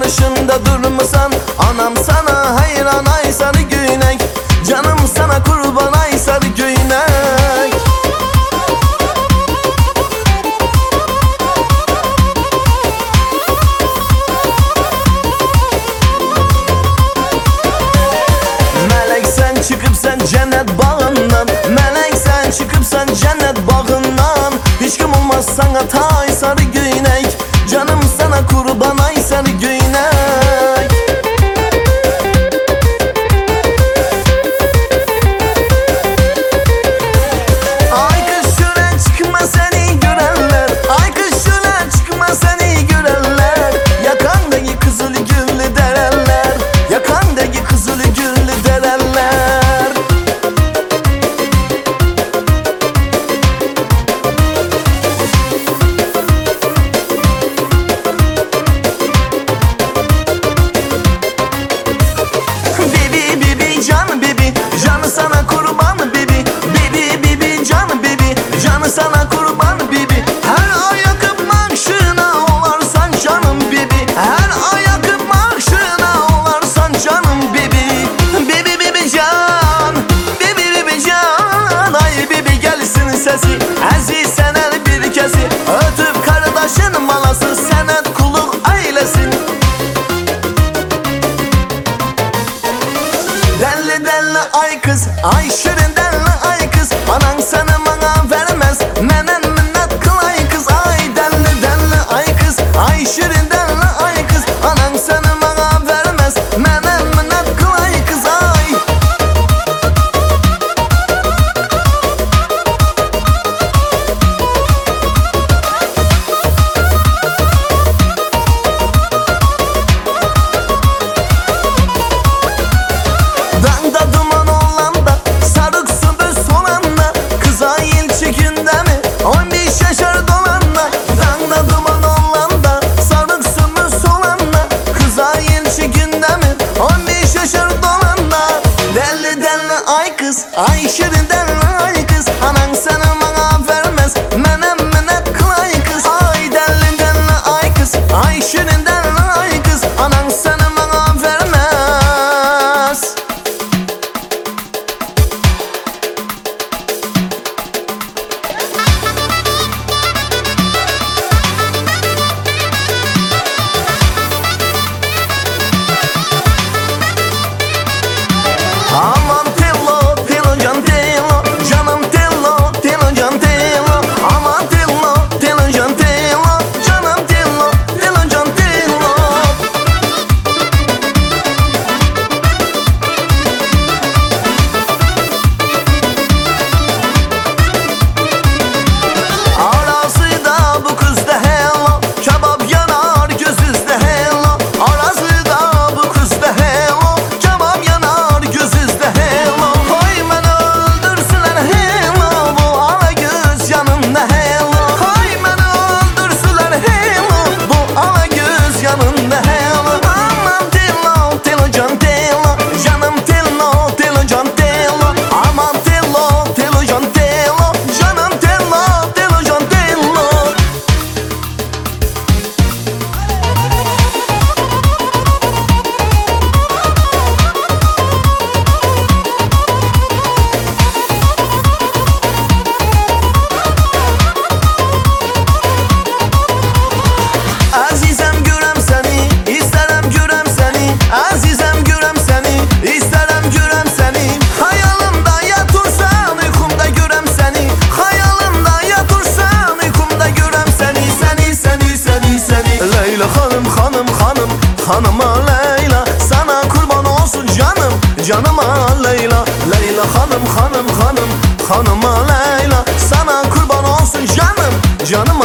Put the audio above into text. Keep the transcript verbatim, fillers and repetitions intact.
karşında durmasan. Anam sana hayran ay sarı günek, canım sana kurban ay sarı günek. Melek sen çıkıp sen cennet bağından, melek sen çıkıp sen cennet bağından. Hiç kim olmaz sana tay sarı günek, canım sana kurban ay sarı günek. Ay kız şöyle çıkma seni görenler, ay kız şöyle çıkma seni görenler. Yakandaki kızıl güllü dereler, yakandaki kızıl güllü dereler. Bibi bibi can bibi, canı sana kurban bibi. Bibi bibi can bibi, canı sana kurban bibi. Her ayakıp marşına olarsan canım bibi, her ayakıp marşına olarsan canım bibi. Bibi bibi can, bibi bibi can. Ay bibi gelsin sesi, aziz senel bir kesi. Ötüp kardeşin malası, senet kuluk eylesin. Delli delli ay kız, ay şirin delli ay kız. Anan seni bana vermez, menen minnet kıl ay kız. Ay delli delli ay kız, ay şirin delli ay kız. Anan seni bana vermez, menen minnet kıl ay kız. Ay dağda duman olanda, sarık sübü solanda. Kız ay il çekinde mi, on bir şaşar dolanda. Dağda duman olanda, sarık sübü solanda. Kız ay il çekinde mi, on bir şaşar dolanda. Delli delli ay kız, ay şirin delli ay kız. Anan seni bana vermez, menem minnet kıl ay kız. Ay delli delli ay kız, ay şirin delli ay kız. Anan seni bana vermez. Aman tello, tello can tello, canım tello, tello can tello. Aman tello, tello can tello, canım tello, tello can tello. Arası da bu kızda hello, kebap yanar gözüzde hello. Arası da bu kızda hello, kebap yanar gözüzde hello. Koy beni öldürsünler hello, bu ala göz yanımda hello. Koy beni öldürsünler hello, bu ala göz yanımda hello. Aman tello, tello can tello, canım tello, tello can tello. Aman tello, tello can tello, canım tello, tello can tello. Azizem görem seni, isterim görem seni. Azizem görem seni, isterim görem seni. Hayalimda yatursan, uykumda görem seni. Hayalimda yatursan, uykumda görem seni. Seni, seni, seni, seni. Leyla hanım, hanım, hanım, hanıma Leyla. Sana kurban olsun canım, canıma Leyla. Leyla hanım, hanım, hanım, hanıma Leyla. Sana kurban olsun canım, canım